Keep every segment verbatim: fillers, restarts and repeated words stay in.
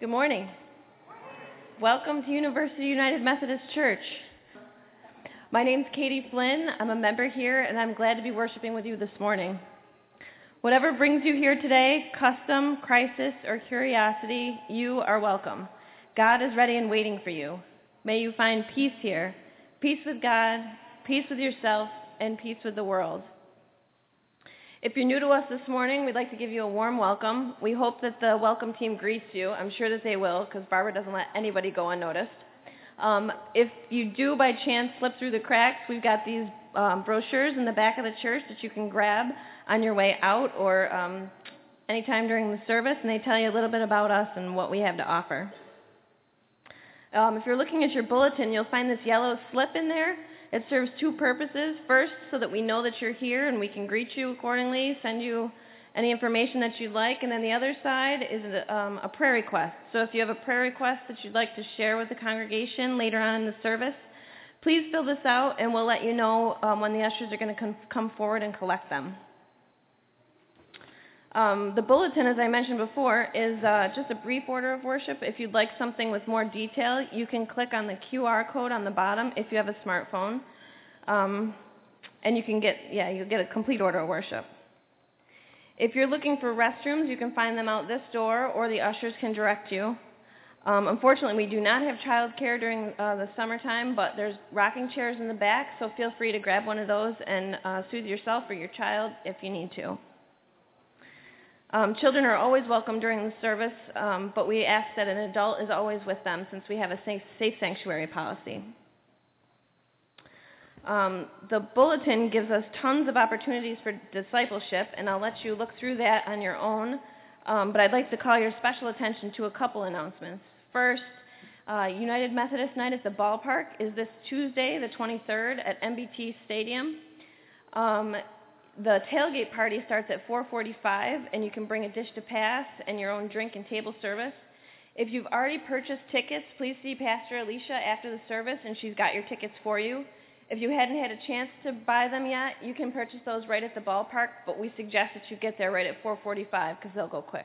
Good morning. Welcome to University United Methodist Church. My name's Katie Flynn. I'm a member here, and I'm glad to be worshiping with you this morning. Whatever brings you here today, custom, crisis, or curiosity, you are welcome. God is ready and waiting for you. May you find peace here, peace with God, peace with yourself, and peace with the world. If you're new to us this morning, we'd like to give you a warm welcome. We hope that the welcome team greets you. I'm sure that they will, because Barbara doesn't let anybody go unnoticed. Um, if you do by chance slip through the cracks, we've got these um, brochures in the back of the church that you can grab on your way out or um, anytime during the service, and they tell you a little bit about us and what we have to offer. Um, if you're looking at your bulletin, you'll find this yellow slip in there. It serves two purposes. First, so that we know that you're here and we can greet you accordingly, send you any information that you'd like. And then the other side is a, um, a prayer request. So if you have a prayer request that you'd like to share with the congregation later on in the service, please fill this out and we'll let you know um, when the ushers are going to com- come forward and collect them. Um, the bulletin, as I mentioned before, is uh, just a brief order of worship. If you'd like something with more detail, you can click on the Q R code on the bottom if you have a smartphone, um, and you can get, yeah, you'll get a complete order of worship. If you're looking for restrooms, you can find them out this door, or the ushers can direct you. Um, unfortunately, we do not have child care during uh, the summertime, but there's rocking chairs in the back, so feel free to grab one of those and uh, soothe yourself or your child if you need to. Um, children are always welcome during the service, um, but we ask that an adult is always with them since we have a safe, safe sanctuary policy. Um, the bulletin gives us tons of opportunities for discipleship, and I'll let you look through that on your own, um, but I'd like to call your special attention to a couple announcements. First, uh, United Methodist Night at the Ballpark is this Tuesday, the twenty-third, at M B T Stadium. Um, The tailgate party starts at four forty-five, and you can bring a dish to pass and your own drink and table service. If you've already purchased tickets, please see Pastor Alicia after the service, and she's got your tickets for you. If you hadn't had a chance to buy them yet, you can purchase those right at the ballpark, but we suggest that you get there right at four forty-five because they'll go quick.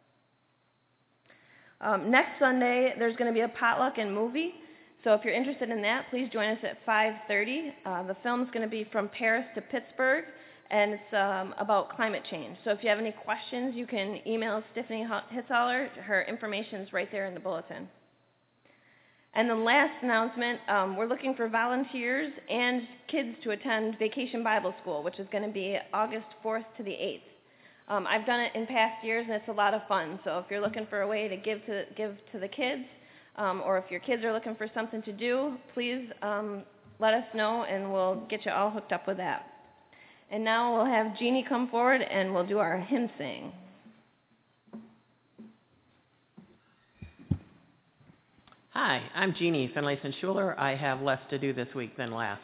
Um, next Sunday, there's going to be a potluck and movie, so if you're interested in that, please join us at five thirty. Uh, the film's going to be From Paris to Pittsburgh, and it's um, about climate change. So if you have any questions, you can email Stephanie Hitzaler. Her information is right there in the bulletin. And the last announcement, um, we're looking for volunteers and kids to attend Vacation Bible School, which is going to be August fourth to the eighth. Um, I've done it in past years, and it's a lot of fun. So if you're looking for a way to give to, give to the kids, um, or if your kids are looking for something to do, please um, let us know, and we'll get you all hooked up with that. And now we'll have Jeannie come forward and we'll do our hymn sing. Hi, I'm Jeannie Finlayson-Schuler. I have less to do this week than last.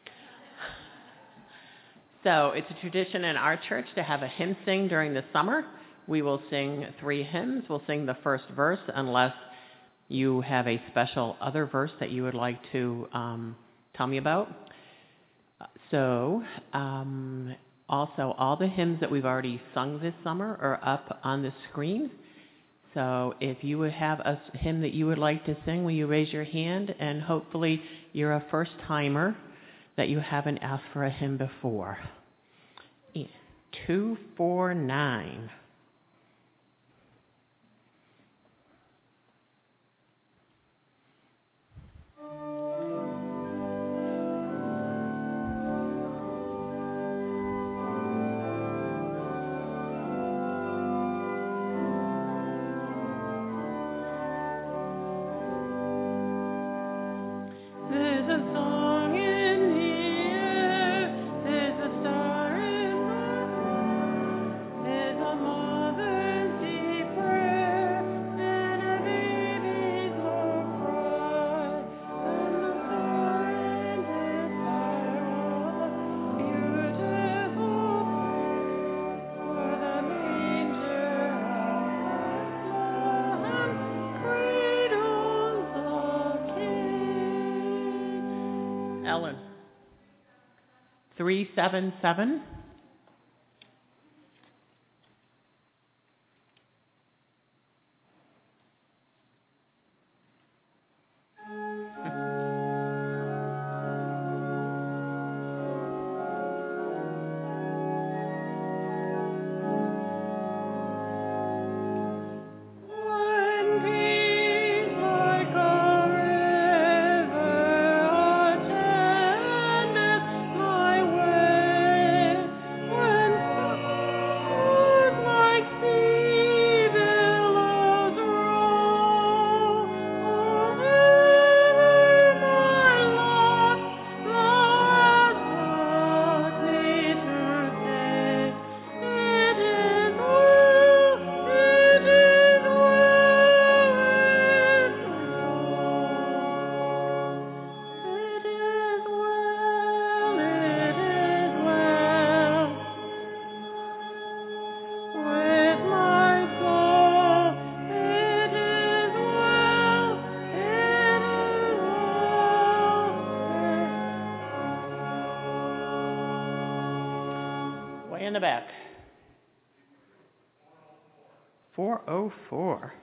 So it's a tradition in our church to have a hymn sing during the summer. We will sing three hymns. We'll sing the first verse unless you have a special other verse that you would like to um, tell me about. So, um, also, all the hymns that we've already sung this summer are up on the screen. So if you would have a hymn that you would like to sing, will you raise your hand? And hopefully you're a first-timer that you haven't asked for a hymn before. two four nine. Ellen. three seven seven. Way in the back. four oh four.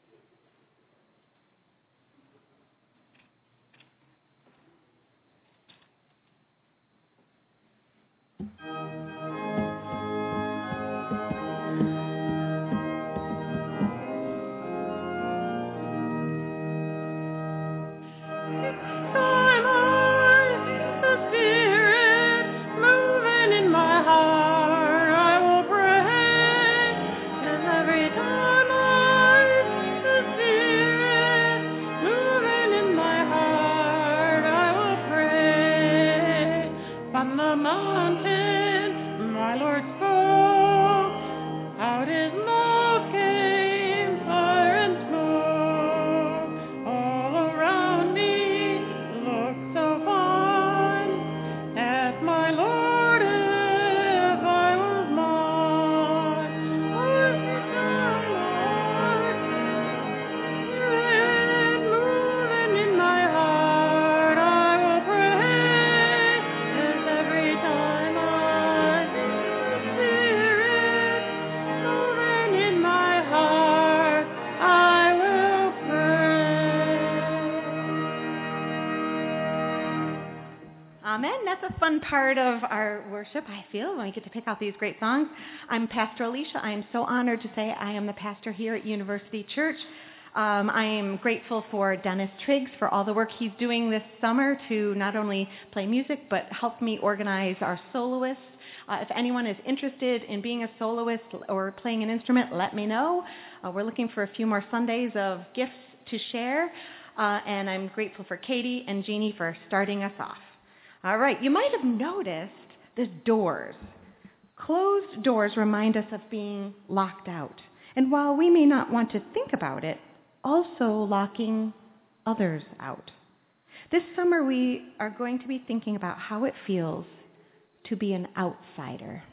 Part of our worship, I feel, when we get to pick out these great songs. I'm Pastor Alicia. I am so honored to say I am the pastor here at University Church. Um, I am grateful for Dennis Triggs for all the work he's doing this summer to not only play music, but help me organize our soloists. Uh, if anyone is interested in being a soloist or playing an instrument, let me know. Uh, we're looking for a few more Sundays of gifts to share, uh, and I'm grateful for Katie and Jeannie for starting us off. All right, you might have noticed the doors. Closed doors remind us of being locked out. And while we may not want to think about it, also locking others out. This summer we are going to be thinking about how it feels to be an outsider.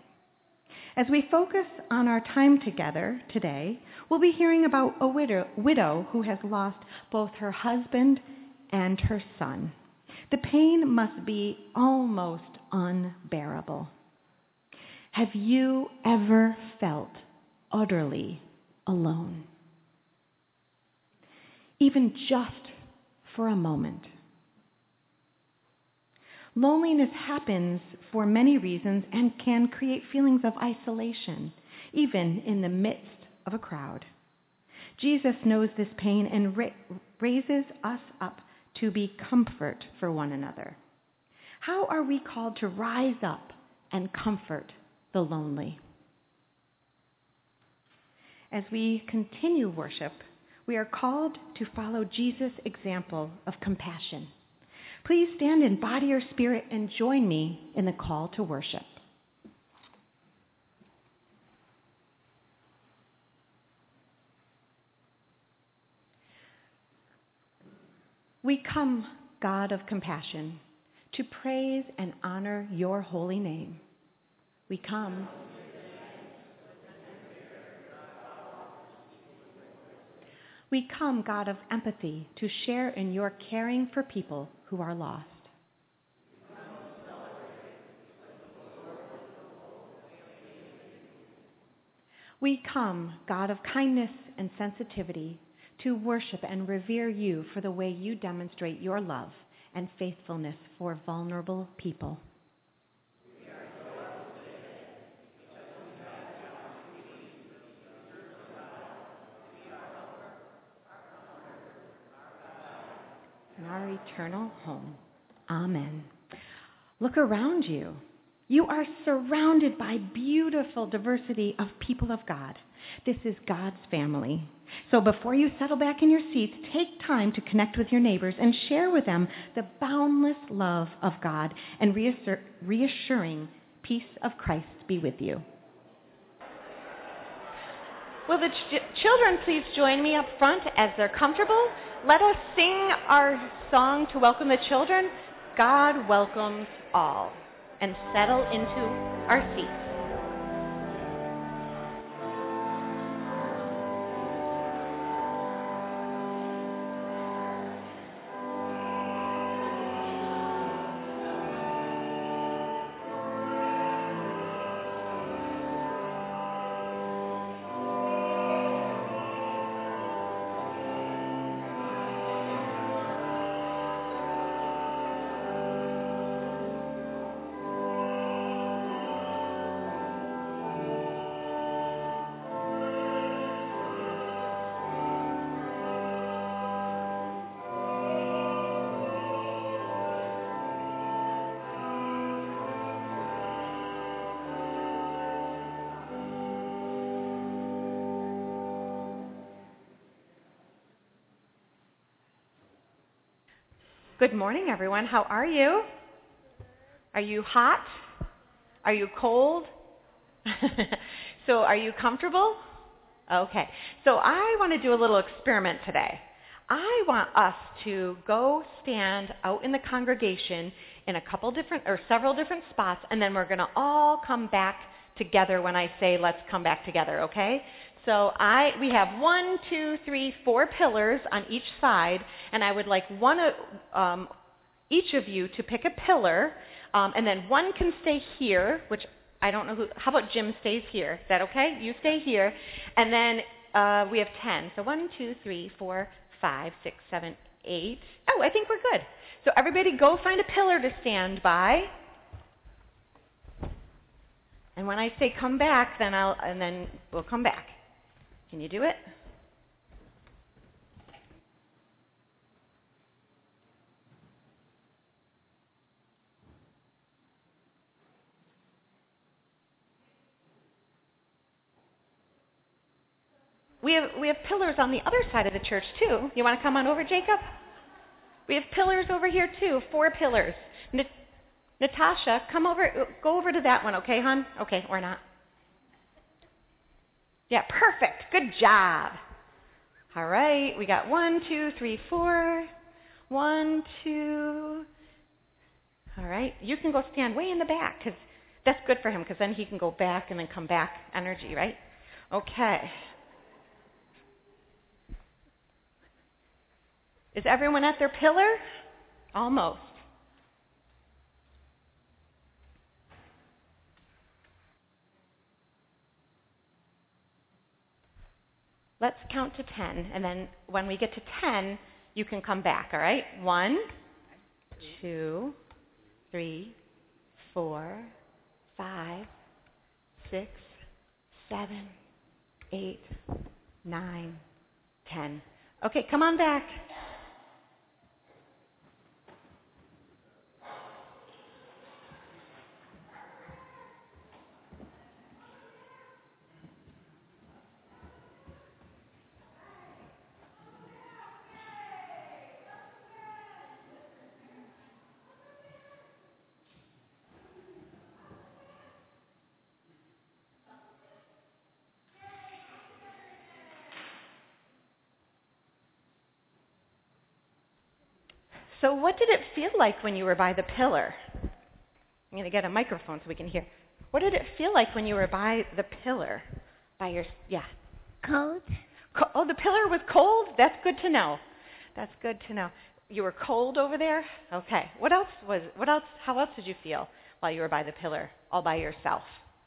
As we focus on our time together today, we'll be hearing about a widow, widow who has lost both her husband and her son. The pain must be almost unbearable. Have you ever felt utterly alone? Even just for a moment. Loneliness happens for many reasons and can create feelings of isolation, even in the midst of a crowd. Jesus knows this pain and ra- raises us up to be comfort for one another. How are we called to rise up and comfort the lonely? As we continue worship, we are called to follow Jesus' example of compassion. Please stand in body or spirit and join me in the call to worship. We come, God of compassion, to praise and honor your holy name. We come. We come, God of empathy, to share in your caring for people who are lost. We come, God of kindness and sensitivity, to worship and revere you for the way you demonstrate your love and faithfulness for vulnerable people. In our eternal home. Amen. Look around you. You are surrounded by beautiful diversity of people of God. This is God's family. So before you settle back in your seats, take time to connect with your neighbors and share with them the boundless love of God and reassur- reassuring peace of Christ be with you. Will the ch- children please join me up front as they're comfortable? Let us sing our song to welcome the children, God Welcomes All, and settle into our seats. Good morning, everyone. How are you? Are you hot? Are you cold? So are you comfortable? Okay. So I want to do a little experiment today. I want us to go stand out in the congregation in a couple different or several different spots, and then we're going to all come back together when I say let's come back together, okay? So I we have one, two, three, four pillars on each side, and I would like one of um, each of you to pick a pillar, um, and then one can stay here, which I don't know who. How about Jim stays here? Is that okay? You stay here, and then uh, we have ten. So one, two, three, four, five, six, seven, eight. Oh, I think we're good. So everybody, go find a pillar to stand by. And when I say come back, then I'll and then we'll come back. Can you do it? We have we have pillars on the other side of the church too. You want to come on over, Jacob? We have pillars over here too. Four pillars. Nat- Natasha, come over. Go over to that one, okay, hon? Okay, or not? Yeah, perfect. Good job. All right, we got one, two, three, four. One, two. All right, you can go stand way in the back because that's good for him because then he can go back and then come back energy, right? Okay. Is everyone at their pillar? Almost. Let's count to ten, and then when we get to ten, you can come back, all right? One, two, three, four, five, six, seven, eight, nine, ten. Okay, come on back. So what did it feel like when you were by the pillar? I'm going to get a microphone so we can hear. What did it feel like when you were by the pillar? By your, yeah. Cold. Co- oh, the pillar was cold? That's good to know. That's good to know. You were cold over there? Okay. What else was, what else, how else did you feel while you were by the pillar, all by yourself?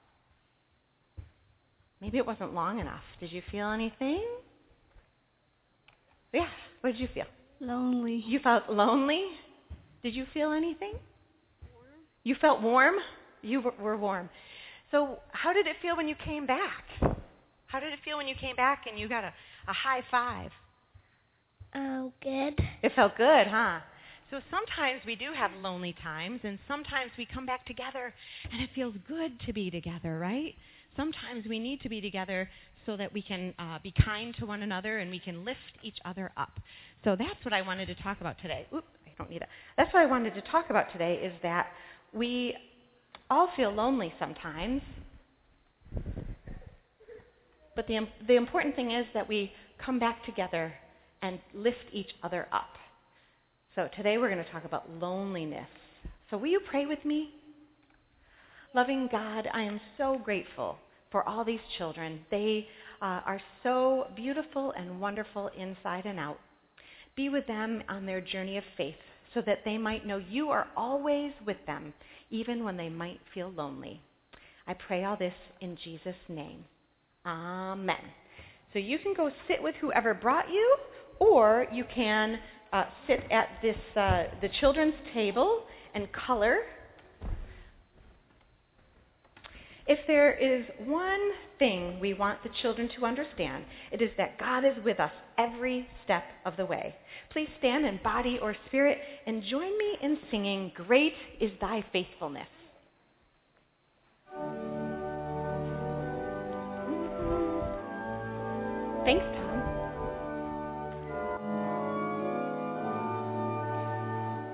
Maybe it wasn't long enough. Did you feel anything? Yeah. What did you feel? Lonely. You felt lonely? Did you feel anything? Warm. You felt warm? You w- were warm. So how did it feel when you came back? How did it feel when you came back and you got a, a high five? Oh, good. It felt good, huh? So sometimes we do have lonely times, and sometimes we come back together, and it feels good to be together, right? Sometimes we need to be together so that we can uh, be kind to one another and we can lift each other up. So that's what I wanted to talk about today. Oop, I don't need it. That's what I wanted to talk about today is that we all feel lonely sometimes. But the, the important thing is that we come back together and lift each other up. So today we're going to talk about loneliness. So will you pray with me? Loving God, I am so grateful for all these children. They uh, are so beautiful and wonderful inside and out. Be with them on their journey of faith so that they might know you are always with them, even when they might feel lonely. I pray all this in Jesus' name. Amen. So you can go sit with whoever brought you, or you can uh, sit at this uh, the children's table and color. If there is one thing we want the children to understand, it is that God is with us every step of the way. Please stand in body or spirit and join me in singing, "Great is Thy Faithfulness." Thanks, Tom.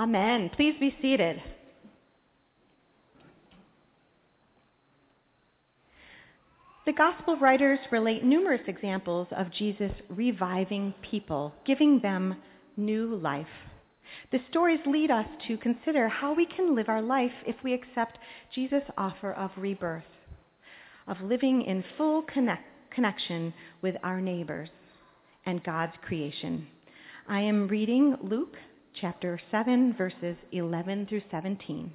Amen. Please be seated. The gospel writers relate numerous examples of Jesus reviving people, giving them new life. The stories lead us to consider how we can live our life if we accept Jesus' offer of rebirth, of living in full connect, connection with our neighbors and God's creation. I am reading Luke chapter seven, verses eleven through seventeen.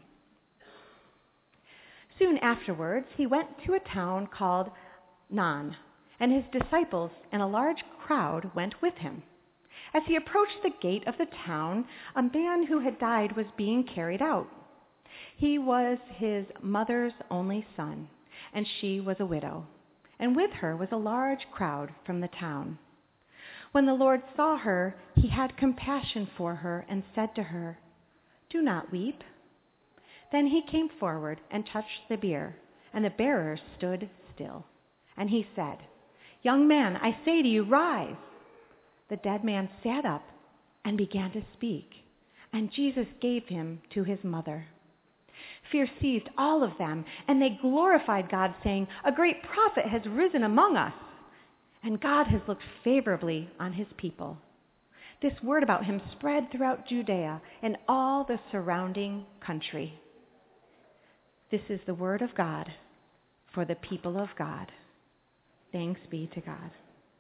Soon afterwards, he went to a town called Nain, and his disciples and a large crowd went with him. As he approached the gate of the town, a man who had died was being carried out. He was his mother's only son, and she was a widow, and with her was a large crowd from the town. When the Lord saw her, he had compassion for her and said to her, "Do not weep." Then he came forward and touched the bier, and the bearer stood still. And he said, "Young man, I say to you, rise." The dead man sat up and began to speak, and Jesus gave him to his mother. Fear seized all of them, and they glorified God, saying, "A great prophet has risen among us, and God has looked favorably on his people." This word about him spread throughout Judea and all the surrounding country. This is the word of God for the people of God. Thanks be to God.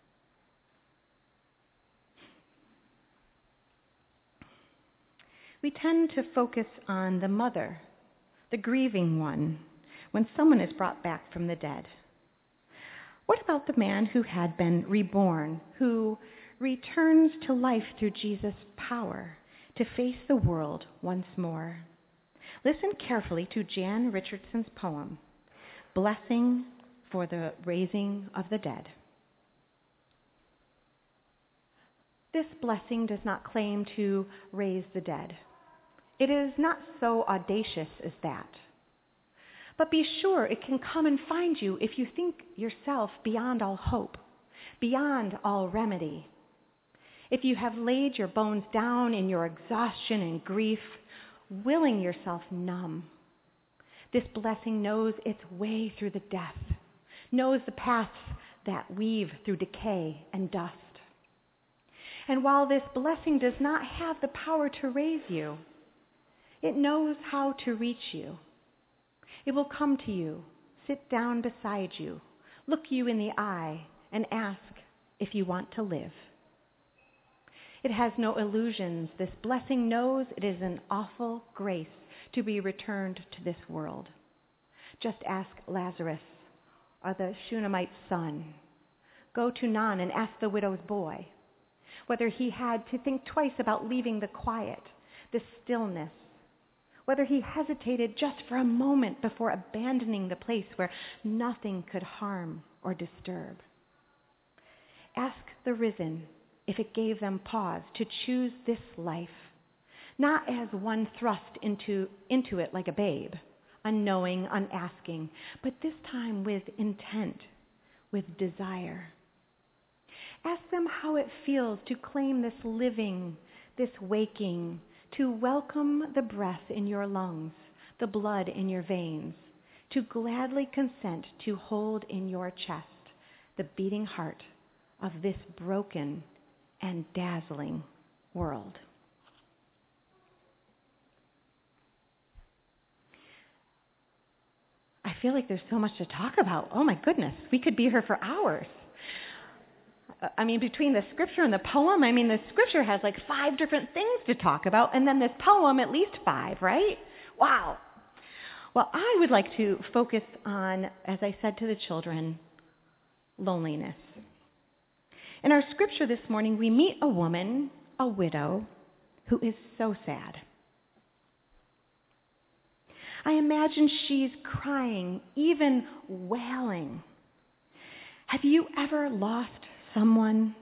We tend to focus on the mother, the grieving one, when someone is brought back from the dead. What about the man who had been reborn, who returns to life through Jesus' power to face the world once more? Listen carefully to Jan Richardson's poem, Blessing for the Raising of the Dead. This blessing does not claim to raise the dead. It is not so audacious as that. But be sure it can come and find you if you think yourself beyond all hope, beyond all remedy. If you have laid your bones down in your exhaustion and grief, willing yourself numb, this blessing knows its way through the death, knows the paths that weave through decay and dust. And while this blessing does not have the power to raise you, it knows how to reach you. It will come to you, sit down beside you, look you in the eye, and ask if you want to live. It has no illusions. This blessing knows it is an awful grace to be returned to this world. Just ask Lazarus or the Shunammite's son. Go to Nain and ask the widow's boy whether he had to think twice about leaving the quiet, the stillness, whether he hesitated just for a moment before abandoning the place where nothing could harm or disturb. Ask the risen if it gave them pause to choose this life, not as one thrust into, into it like a babe, unknowing, unasking, but this time with intent, with desire. Ask them how it feels to claim this living, this waking, to welcome the breath in your lungs, the blood in your veins, to gladly consent to hold in your chest the beating heart of this broken and dazzling world. I feel like there's so much to talk about. Oh my goodness, we could be here for hours. I mean, between the scripture and the poem, I mean, the scripture has like five different things to talk about, and then this poem, at least five, right? Wow. Well, I would like to focus on, as I said to the children, loneliness. In our scripture this morning, we meet a woman, a widow, who is so sad. I imagine she's crying, even wailing. Have you ever lost someone?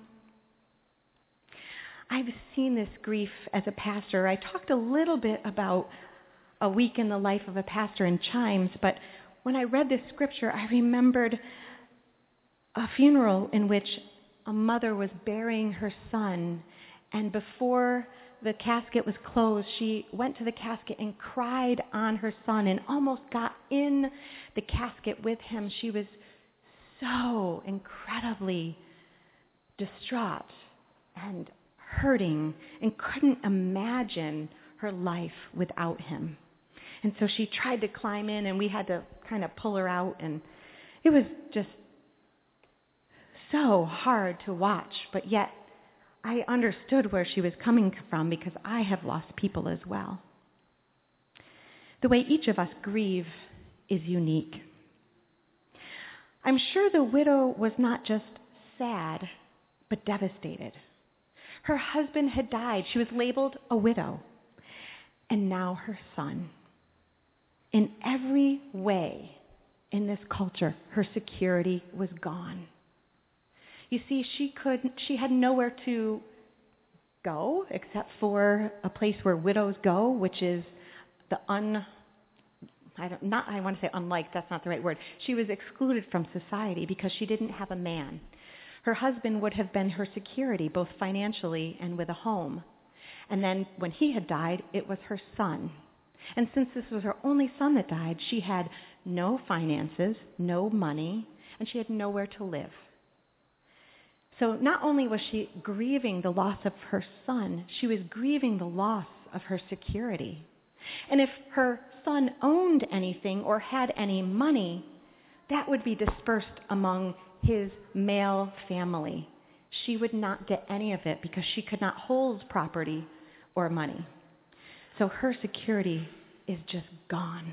I've seen this grief as a pastor. I talked a little bit about a week in the life of a pastor in Chimes, but when I read this scripture, I remembered a funeral in which a mother was burying her son, And before the casket was closed, she went to the casket and cried on her son and almost got in the casket with him. She was so incredibly distraught and hurting and couldn't imagine her life without him. And so she tried to climb in, and we had to kind of pull her out, and it was just so hard to watch, but yet I understood where she was coming from because I have lost people as well. The way each of us grieve is unique. I'm sure the widow was not just sad, but devastated. Her husband had died. She was labeled a widow. And now her son. In every way in this culture, her security was gone. You see, she could she had nowhere to go except for a place where widows go, which is the un I don't not I want to say unlike, that's not the right word. She was excluded from society because she didn't have a man. Her husband would have been her security, both financially and with a home. And then when he had died, it was her son. And since this was her only son that died, she had no finances, no money, and she had nowhere to live. So not only was she grieving the loss of her son, she was grieving the loss of her security. And if her son owned anything or had any money, that would be dispersed among his male family. She would not get any of it because she could not hold property or money. So her security is just gone.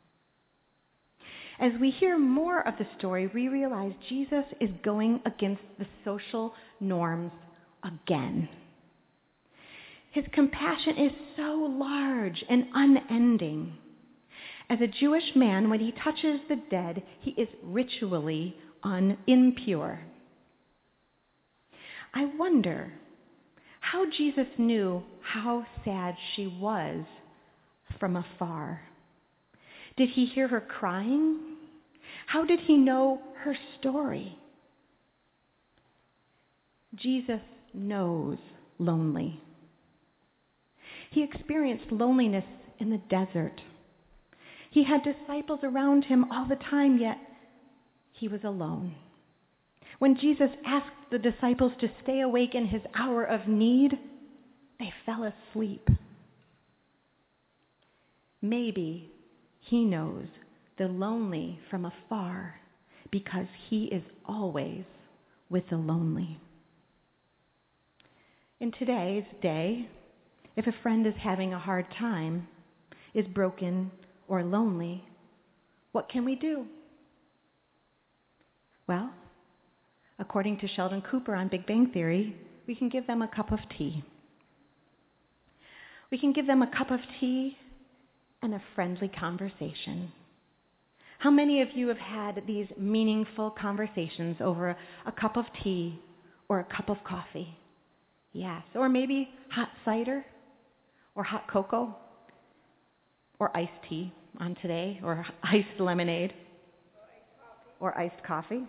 As we hear more of the story, we realize Jesus is going against the social norms again. His compassion is so large and unending. As a Jewish man, when he touches the dead, he is ritually un- impure. I wonder how Jesus knew how sad she was from afar. Did he hear her crying? How did he know her story? Jesus knows lonely. He experienced loneliness in the desert. He had disciples around him all the time, yet he was alone. When Jesus asked the disciples to stay awake in his hour of need, they fell asleep. Maybe he knows the lonely from afar because he is always with the lonely. In today's day, if a friend is having a hard time, is broken or lonely, what can we do? Well, according to Sheldon Cooper on Big Bang Theory, we can give them a cup of tea. We can give them a cup of tea and a friendly conversation. How many of you have had these meaningful conversations over a, a cup of tea or a cup of coffee? Yes. Or maybe hot cider or hot cocoa or iced tea on today or iced lemonade or iced coffee.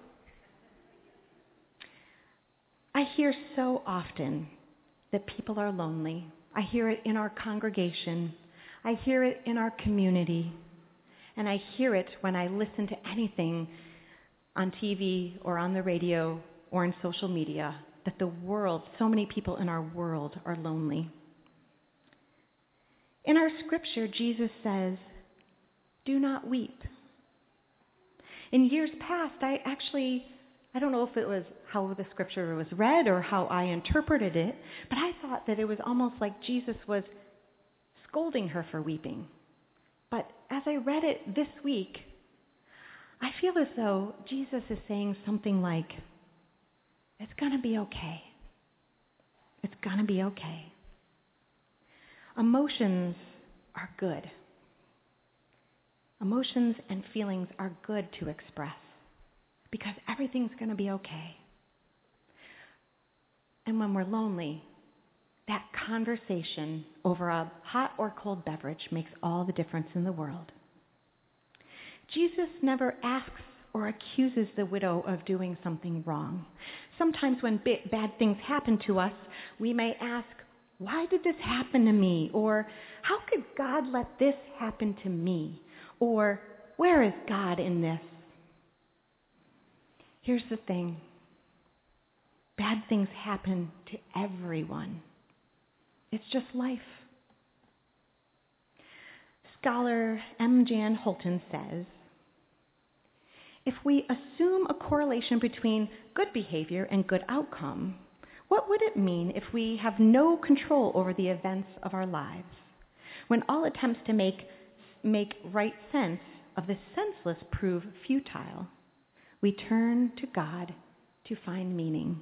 I hear so often that people are lonely. I hear it in our congregation. I hear it in our community. And I hear it when I listen to anything on T V or on the radio or in social media, that the world, so many people in our world are lonely. In our scripture, Jesus says, "Do not weep." In years past, I actually, I don't know if it was how the scripture was read or how I interpreted it, but I thought that it was almost like Jesus was scolding her for weeping. But as I read it this week, I feel as though Jesus is saying something like, it's going to be okay. It's going to be okay. Emotions are good. Emotions and feelings are good to express because everything's going to be okay. And when we're lonely, that conversation over a hot or cold beverage makes all the difference in the world. Jesus never asks or accuses the widow of doing something wrong. Sometimes when bi- bad things happen to us, we may ask, why did this happen to me? Or how could God let this happen to me? Or where is God in this? Here's the thing. Bad things happen to everyone. It's just life. Scholar M. Jan Holton says, if we assume a correlation between good behavior and good outcome, what would it mean if we have no control over the events of our lives? When all attempts to make, make right sense of the senseless prove futile, we turn to God to find meaning.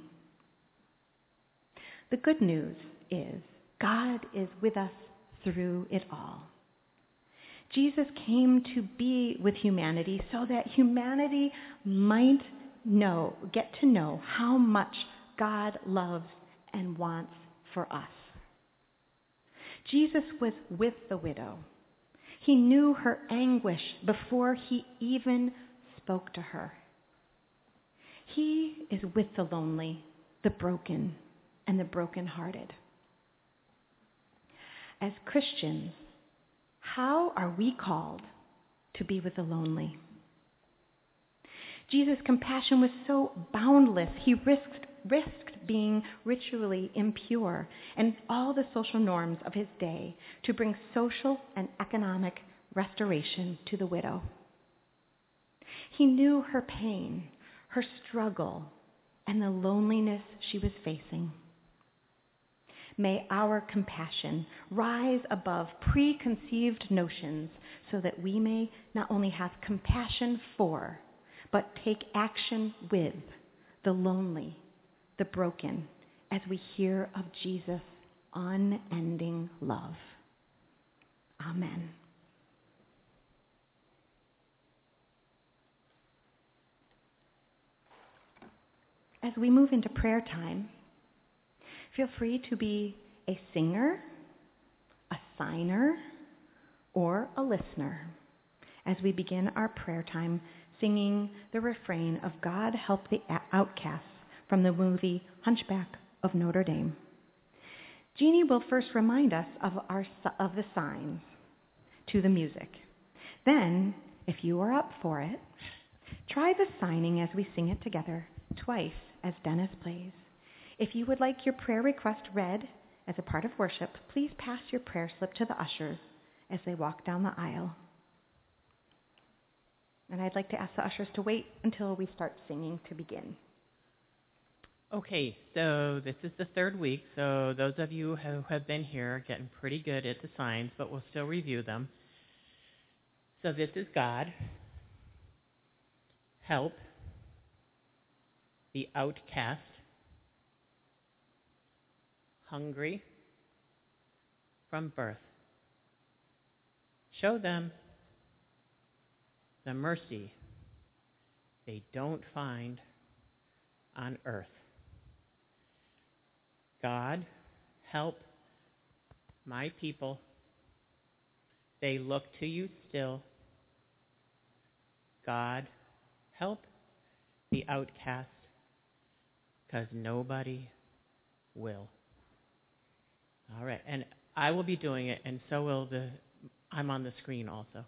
The good news is God is with us through it all. Jesus came to be with humanity so that humanity might know, get to know how much God loves and wants for us. Jesus was with the widow. He knew her anguish before he even spoke to her. He is with the lonely, the broken, and the brokenhearted. As Christians, how are we called to be with the lonely? Jesus' compassion was so boundless, he risked, risked being ritually impure and all the social norms of his day to bring social and economic restoration to the widow. He knew her pain, her struggle, and the loneliness she was facing. May our compassion rise above preconceived notions so that we may not only have compassion for, but take action with the lonely, the broken, as we hear of Jesus' unending love. Amen. As we move into prayer time, feel free to be a singer, a signer, or a listener as we begin our prayer time singing the refrain of God Help the Outcasts from the movie Hunchback of Notre Dame. Jeannie will first remind us of, our, of the signs to the music. Then, if you are up for it, try the signing as we sing it together twice as Dennis plays. If you would like your prayer request read as a part of worship, please pass your prayer slip to the ushers as they walk down the aisle. And I'd like to ask the ushers to wait until we start singing to begin. Okay, so this is the third week, so those of you who have been here are getting pretty good at the signs, but we'll still review them. So this is God. Help the outcast. Hungry from birth. Show them the mercy they don't find on earth. God, help my people. They look to you still. God, help the outcast, because nobody will. All right, and I will be doing it, and so will the, I'm on the screen also.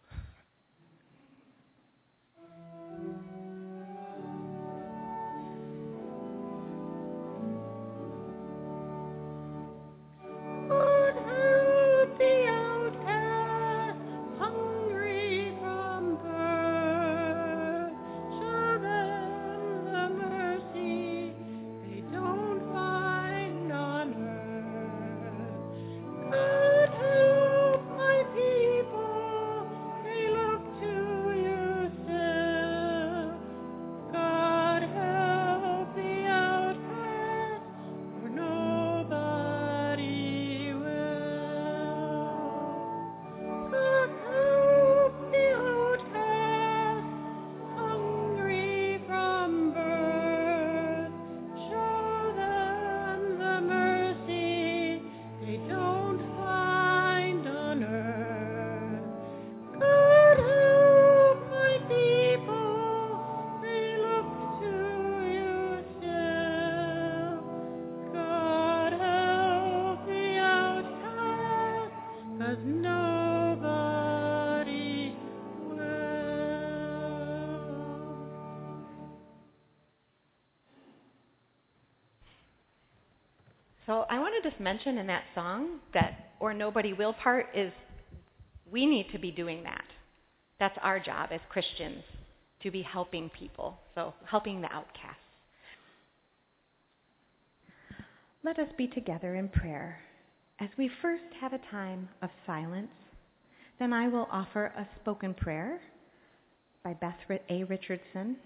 People, they So I want to just mention in that song that "Or Nobody Will" part is we need to be doing that. That's our job as Christians, to be helping people, so helping the outcasts. Let us be together in prayer as we first have a time of silence. Then I will offer a spoken prayer by Beth A. Richardson.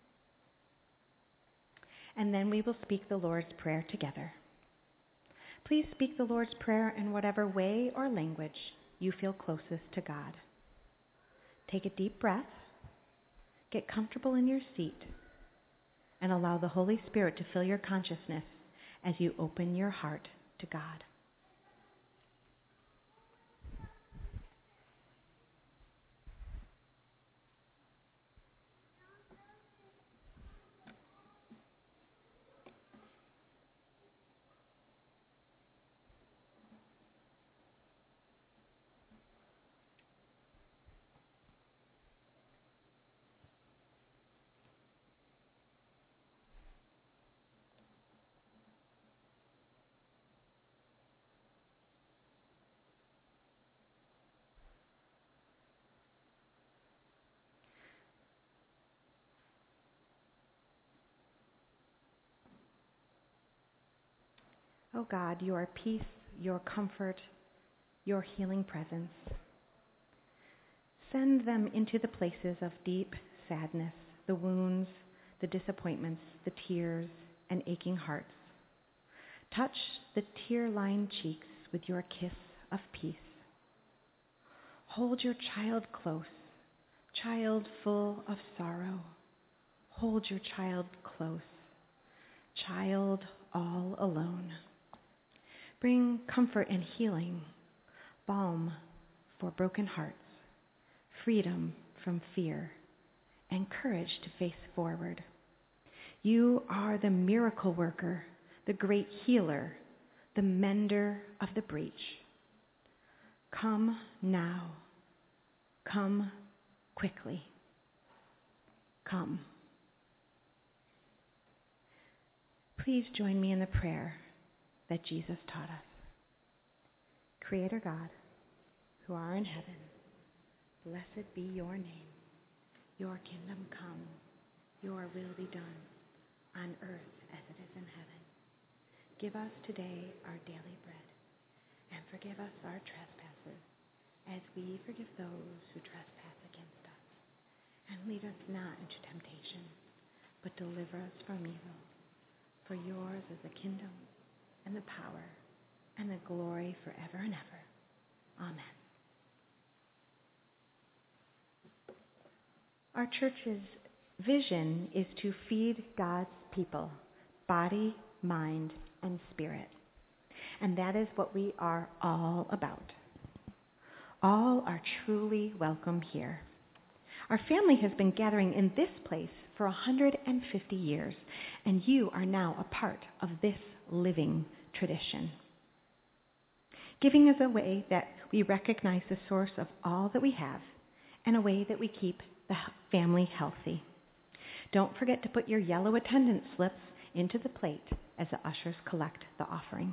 And then we will speak the Lord's Prayer together. Please speak the Lord's Prayer in whatever way or language you feel closest to God. Take a deep breath, get comfortable in your seat, and allow the Holy Spirit to fill your consciousness as you open your heart to God. Oh God, your peace, your comfort, your healing presence. Send them into the places of deep sadness, the wounds, the disappointments, the tears, and aching hearts. Touch the tear-lined cheeks with your kiss of peace. Hold your child close, child full of sorrow. Hold your child close, child all alone. Bring comfort and healing, balm for broken hearts, freedom from fear, and courage to face forward. You are the miracle worker, the great healer, the mender of the breach. Come now. Come quickly. Come. Please join me in the prayer that Jesus taught us. Creator God, who are in heaven, blessed be your name. Your kingdom come, your will be done, on earth as it is in heaven. Give us today our daily bread, and forgive us our trespasses, as we forgive those who trespass against us. And lead us not into temptation, but deliver us from evil. For yours is the kingdom, and the power, and the glory forever and ever. Amen. Our church's vision is to feed God's people, body, mind, and spirit. And that is what we are all about. All are truly welcome here. Our family has been gathering in this place for one hundred fifty years, and you are now a part of this living tradition. Giving is a way that we recognize the source of all that we have, and a way that we keep the family healthy. Don't forget to put your yellow attendance slips into the plate as the ushers collect the offering.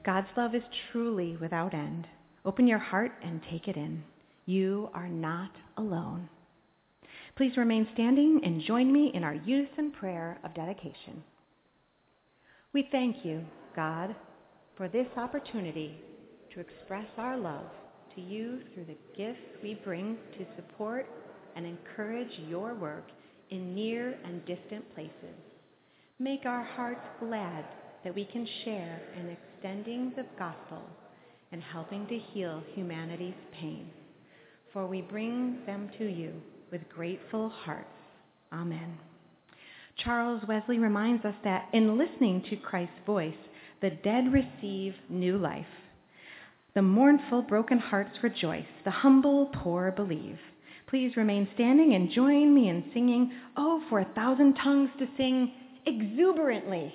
God's love is truly without end. Open your heart and take it in. You are not alone. Please remain standing and join me in our unison prayer of dedication. We thank you, God, for this opportunity to express our love to you through the gifts we bring to support and encourage your work in near and distant places. Make our hearts glad that we can share in extending the gospel and helping to heal humanity's pain. For we bring them to you with grateful hearts. Amen. Charles Wesley reminds us that in listening to Christ's voice, the dead receive new life. The mournful, broken hearts rejoice. The humble, poor believe. Please remain standing and join me in singing, "Oh, for a thousand tongues to sing exuberantly."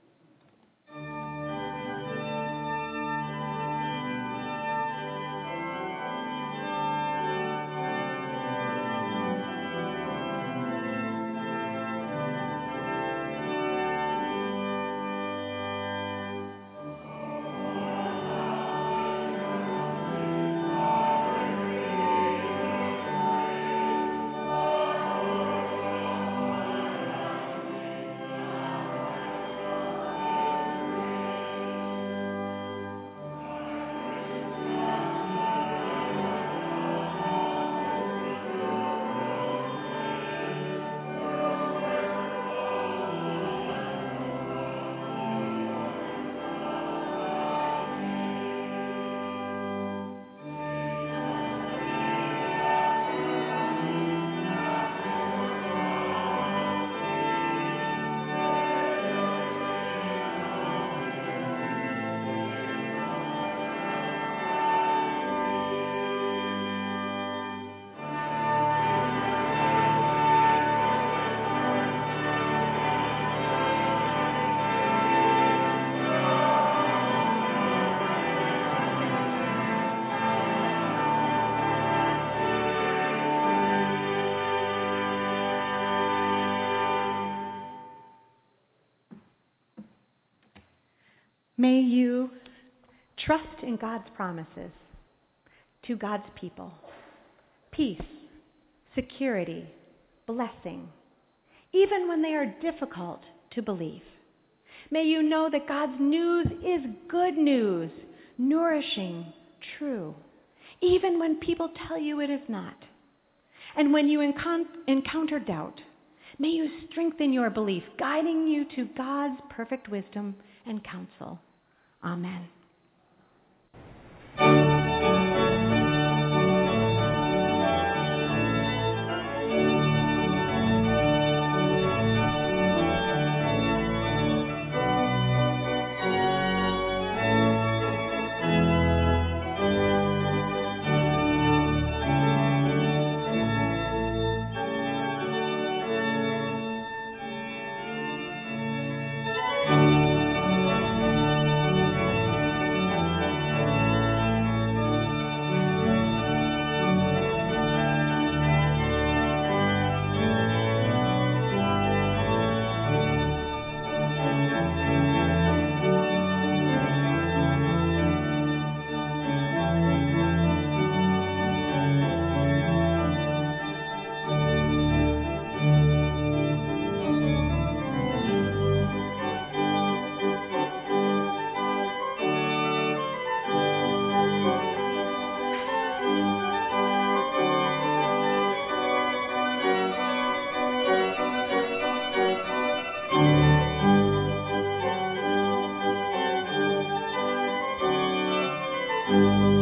May you trust in God's promises to God's people. Peace, security, blessing, even when they are difficult to believe. May you know that God's news is good news, nourishing, true, even when people tell you it is not. And when you encon- encounter doubt, may you strengthen your belief, guiding you to God's perfect wisdom and counsel. Amen. Thank you.